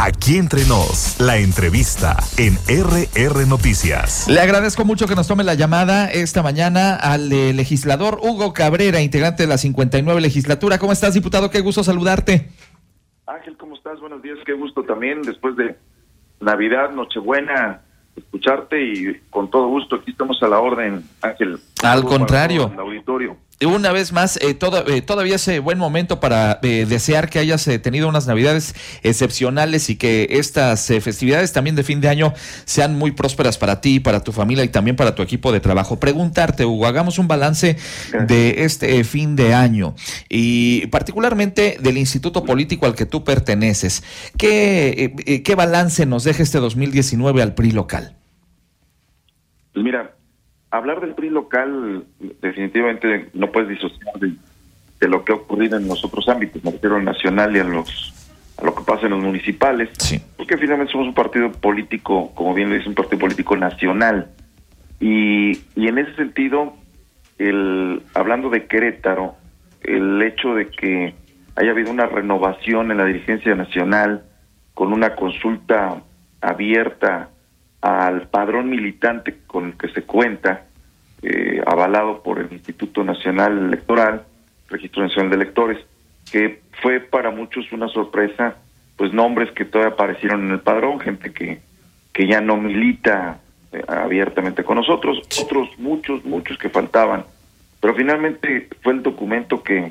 Aquí entre nos, la entrevista en RR Noticias. Le agradezco mucho que nos tome la llamada esta mañana al legislador Hugo Cabrera, integrante de la 59 legislatura. ¿Cómo estás, diputado? Qué gusto saludarte. Ángel, ¿cómo estás? Buenos días, qué gusto también, después de Navidad, Nochebuena, escucharte y con todo gusto, aquí estamos a la orden, Ángel. Al contrario. El auditorio. Una vez más, todavía es buen momento para desear que hayas tenido unas Navidades excepcionales y que estas festividades también de fin de año sean muy prósperas para ti, para tu familia y también para tu equipo de trabajo. Preguntarte, Hugo, hagamos un balance de este fin de año y particularmente del instituto político al que tú perteneces. ¿Qué balance nos deja este 2019 al PRI local? Pues mira, hablar del PRI local definitivamente no puedes disociar de lo que ha ocurrido en los otros ámbitos, me refiero al nacional y a lo que pasa en los municipales, sí. Porque finalmente somos un partido político, como bien lo dice, un partido político nacional. Y en ese sentido, hablando de Querétaro, el hecho de que haya habido una renovación en la dirigencia nacional con una consulta abierta al padrón militante con el que se cuenta, avalado por el Instituto Nacional Electoral, Registro Nacional de Electores, que fue para muchos una sorpresa, pues nombres que todavía aparecieron en el padrón, gente que ya no milita abiertamente con nosotros, otros muchos que faltaban, pero finalmente fue el documento que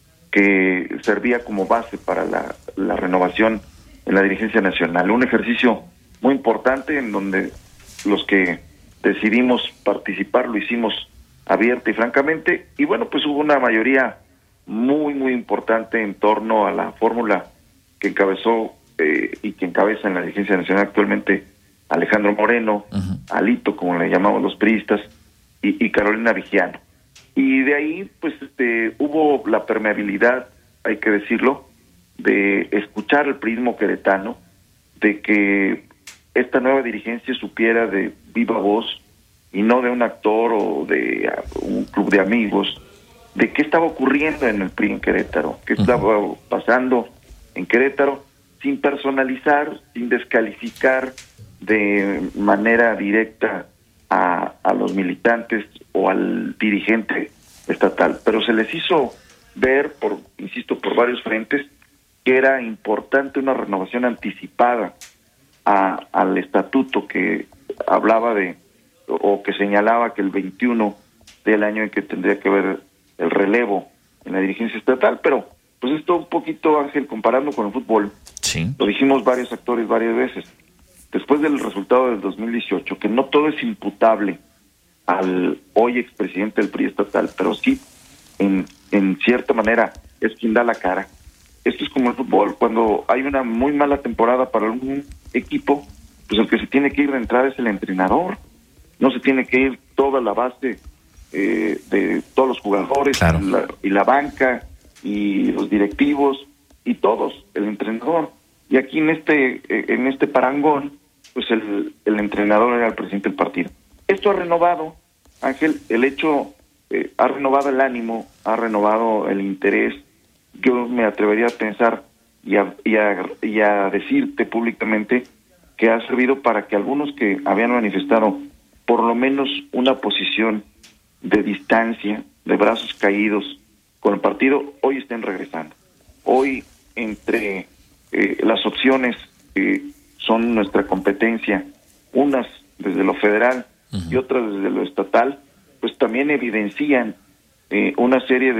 servía como base para la renovación en la dirigencia nacional, un ejercicio muy importante en donde los que decidimos participar lo hicimos abierta y francamente, y bueno, pues hubo una mayoría muy importante en torno a la fórmula que encabezó y que encabeza en la dirigencia nacional actualmente Alejandro Moreno, Alito, como le llamamos los priistas, y Carolina Vigiano. Y de ahí, pues hubo la permeabilidad, hay que decirlo, de escuchar el prismo queretano, de que esta nueva dirigencia supiera de viva voz y no de un actor o de un club de amigos, de qué estaba ocurriendo en el PRI en Querétaro, qué estaba pasando en Querétaro, sin personalizar, sin descalificar de manera directa a los militantes o al dirigente estatal, pero se les hizo ver, por varios frentes, que era importante una renovación anticipada al estatuto que hablaba o que señalaba que el 21 del año en que tendría que haber el relevo en la dirigencia estatal, pero pues esto un poquito, Ángel, comparando con el fútbol, sí. Lo dijimos varios actores varias veces, después del resultado del 2018, que no todo es imputable al hoy expresidente del PRI estatal, pero sí, en cierta manera, es quien da la cara. Esto es como el fútbol, cuando hay una muy mala temporada para algún equipo, pues el que se tiene que ir de entrada es el entrenador, no se tiene que ir toda la base de todos los jugadores, claro, y la banca, y los directivos, y todos, el entrenador. Y aquí en este parangón, pues el entrenador era el presidente del partido. Esto ha renovado, Ángel, el hecho, ha renovado el ánimo, ha renovado el interés. Yo me atrevería a pensar y a decirte públicamente que ha servido para que algunos que habían manifestado por lo menos una posición de distancia, de brazos caídos con el partido, hoy estén regresando. Hoy, entre las opciones que son nuestra competencia, unas desde lo federal y otras desde lo estatal, pues también evidencian una serie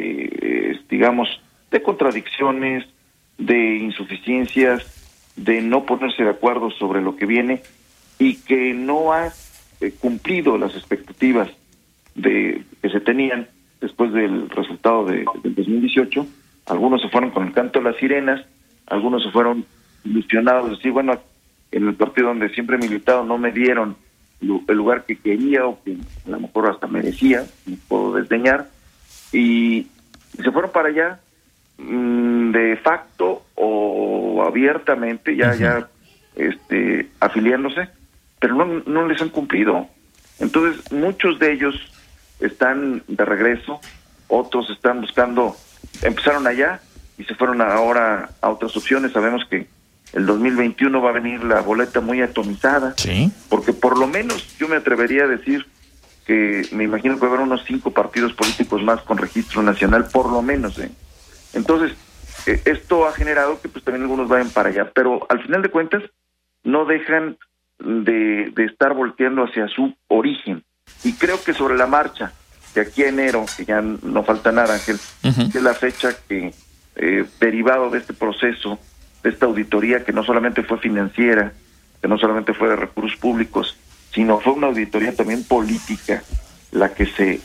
de contradicciones, de insuficiencias, de no ponerse de acuerdo sobre lo que viene y que no ha cumplido las expectativas que se tenían después del resultado del 2018. Algunos se fueron con el canto de las sirenas, algunos se fueron ilusionados, decir, bueno, en el partido donde siempre he militado no me dieron el lugar que quería o que a lo mejor hasta merecía, no puedo desdeñar, y se fueron para allá de facto o abiertamente, ya afiliándose, pero no les han cumplido. Entonces, muchos de ellos están de regreso, otros están buscando, empezaron allá y se fueron ahora a otras opciones. Sabemos que el 2021 va a venir la boleta muy atomizada, Sí. porque por lo menos yo me atrevería a decir que me imagino que va a haber unos 5 partidos políticos más con registro nacional, por lo menos. Entonces, esto ha generado que pues también algunos vayan para allá, pero al final de cuentas no dejan de estar volteando hacia su origen. Y creo que sobre la marcha, de aquí a enero, que ya no falta nada, Ángel, que es la fecha que, derivado de este proceso, de esta auditoría que no solamente fue financiera, que no solamente fue de recursos públicos, sino fue una auditoría también política, la que se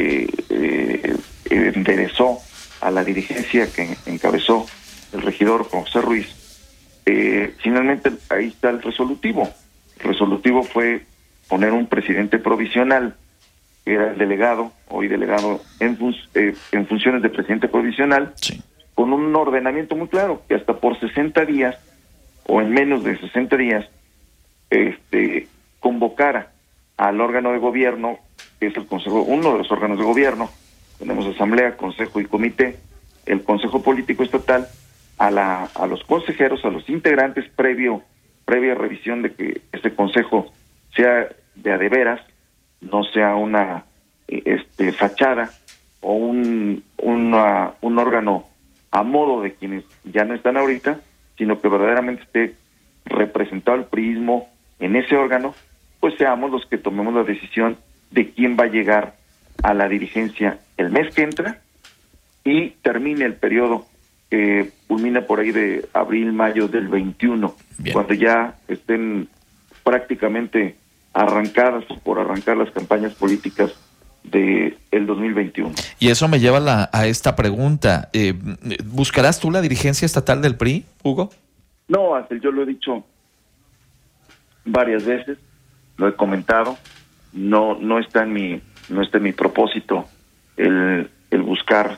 enderezó a la dirigencia que encabezó el regidor José Ruiz. Finalmente ahí está el resolutivo. El resolutivo fue poner un presidente provisional, que era el delegado, hoy delegado en funciones de presidente provisional, Sí. con un ordenamiento muy claro, que hasta por 60 días, o en menos de 60 días, convocara al órgano de gobierno, que es el Consejo, uno de los órganos de gobierno, tenemos asamblea, consejo y comité, el Consejo Político Estatal, a los consejeros, a los integrantes, previa revisión de que ese consejo sea de veras, no sea una fachada o un órgano a modo de quienes ya no están ahorita, sino que verdaderamente esté representado el priismo en ese órgano, pues seamos los que tomemos la decisión de quién va a llegar a la dirigencia el mes que entra y termine el periodo que culmina por ahí de abril, mayo del 21, Bien. cuando ya estén prácticamente arrancadas o por arrancar las campañas políticas de el 2021. Y eso me lleva a esta pregunta. ¿Buscarás tú la dirigencia estatal del PRI, Hugo? No, Ángel, yo lo he dicho varias veces, lo he comentado, no está en mi propósito el buscar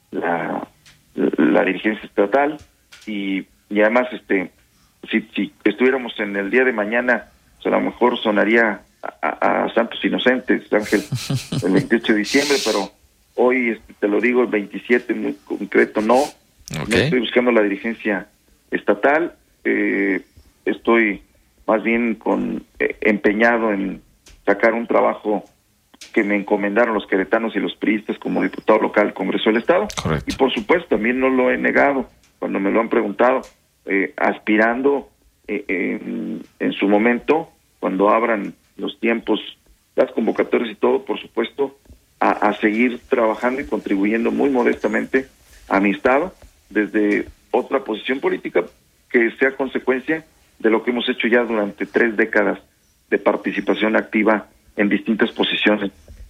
la dirigencia estatal y además si estuviéramos en el día de mañana, pues a lo mejor sonaría a Santos Inocentes, Ángel, el 28 de diciembre, pero hoy te lo digo, el 27 muy concreto, no estoy buscando la dirigencia estatal, estoy más bien empeñado en sacar un trabajo que me encomendaron los queretanos y los priistas como diputado local al Congreso del Estado. Correcto. Y por supuesto también no lo he negado cuando me lo han preguntado, aspirando en su momento, cuando abran los tiempos, las convocatorias y todo, por supuesto, a seguir trabajando y contribuyendo muy modestamente a mi Estado desde otra posición política que sea consecuencia de lo que hemos hecho ya durante 3 décadas de participación activa en distintas posiciones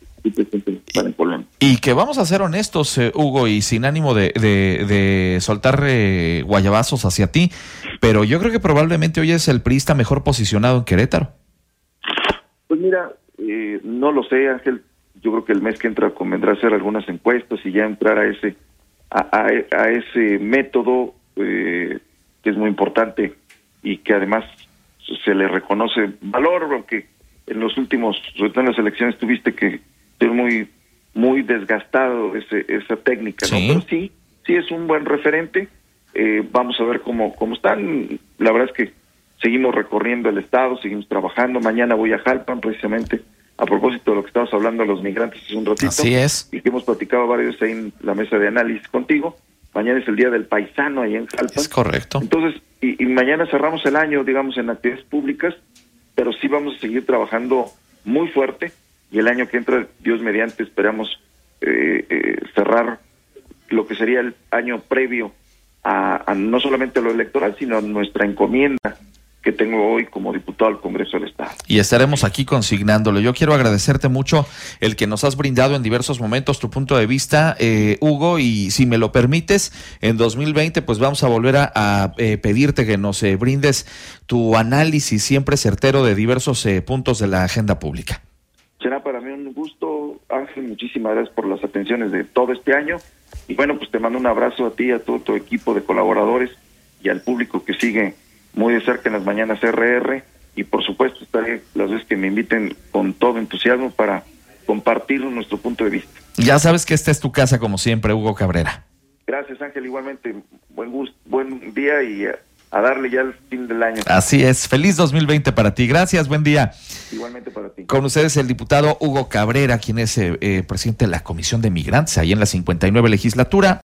en Colombia. Y que vamos a ser honestos, Hugo, y sin ánimo de soltar guayabazos hacia ti, pero yo creo que probablemente hoy es el priista mejor posicionado en Querétaro. Pues mira, no lo sé, Ángel. Yo creo que el mes que entra convendrá hacer algunas encuestas y ya entrar a ese método que es muy importante y que además se le reconoce valor, aunque en los últimos, sobre todo en las elecciones, tuviste que ser muy desgastado esa técnica, ¿no? Sí. Pero sí es un buen referente. Vamos a ver cómo están. La verdad es que seguimos recorriendo el estado, seguimos trabajando. Mañana voy a Jalpan, precisamente a propósito de lo que estabas hablando de los migrantes hace un ratito. Así es. Y que hemos platicado varias veces ahí en la mesa de análisis contigo. Mañana es el Día del Paisano ahí en Jalpan. Es correcto. Entonces, y mañana cerramos el año, digamos, en actividades públicas, pero sí vamos a seguir trabajando muy fuerte y el año que entra, Dios mediante, esperamos cerrar lo que sería el año previo a no solamente lo electoral, sino a nuestra encomienda que tengo hoy como diputado al Congreso del Estado. Y estaremos aquí consignándolo. Yo quiero agradecerte mucho el que nos has brindado en diversos momentos tu punto de vista, Hugo, y si me lo permites, en 2020 pues vamos a volver a pedirte que nos brindes tu análisis siempre certero de diversos puntos de la agenda pública. Será para mí un gusto, Ángel, muchísimas gracias por las atenciones de todo este año, y bueno, pues te mando un abrazo a ti, a todo tu equipo de colaboradores y al público que sigue muy de cerca en las mañanas RR, y por supuesto estaré las veces que me inviten con todo entusiasmo para compartir nuestro punto de vista. Ya sabes que esta es tu casa como siempre, Hugo Cabrera. Gracias, Ángel, igualmente buen día y darle ya el fin del año. Así es. Feliz 2020 para ti. Gracias, buen día. Igualmente para ti. Con ustedes el diputado Hugo Cabrera, quien es presidente de la Comisión de Migrantes, ahí en la 59 legislatura.